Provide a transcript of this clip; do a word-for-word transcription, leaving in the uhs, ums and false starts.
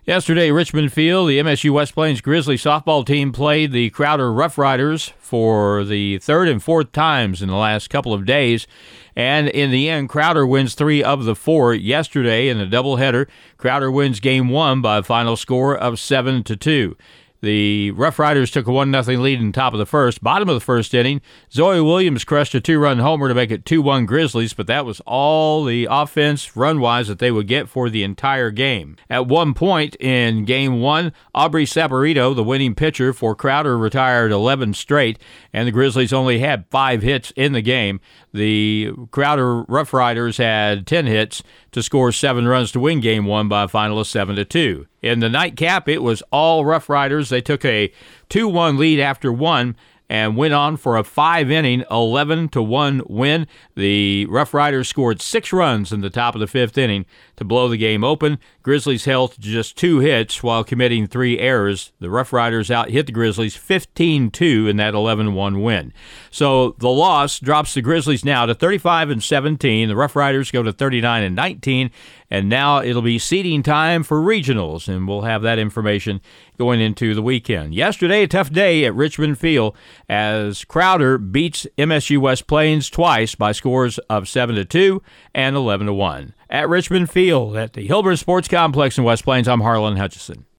Yesterday, Richmond Field, the M S U West Plains Grizzlies softball team played the Crowder Rough Riders for the third and fourth times in the last couple of days. And in the end, Crowder wins three of the four yesterday in a doubleheader. Crowder wins game one by a final score of seven to two. The Rough Riders took a one nothing lead in the top of the first. Bottom of the first inning, Zoe Williams crushed a two-run homer to make it two one Grizzlies, but that was all the offense run-wise that they would get for the entire game. At one point in game one, Aubrey Saporito, the winning pitcher for Crowder, retired eleven straight, and the Grizzlies only had five hits in the game. The Crowder Rough Riders had ten hits to score seven runs to win game one by a final of seven to two. In the nightcap, it was all Rough Riders. They took a two one lead after one and went on for a five-inning, eleven to one win. The Rough Riders scored six runs in the top of the fifth inning to blow the game open. Grizzlies held to just two hits while committing three errors. The Rough Riders out-hit the Grizzlies fifteen two in that eleven one win. So the loss drops the Grizzlies now to thirty-five and seventeen. The Rough Riders go to thirty-nine and nineteen. And now it'll be seeding time for regionals, and we'll have that information going into the weekend. Yesterday, a tough day at Richmond Field as Crowder beats M S U West Plains twice by scores of seven to two and eleven to one. At Richmond Field at the Hilburn Sports Complex in West Plains, I'm Harlan Hutchison.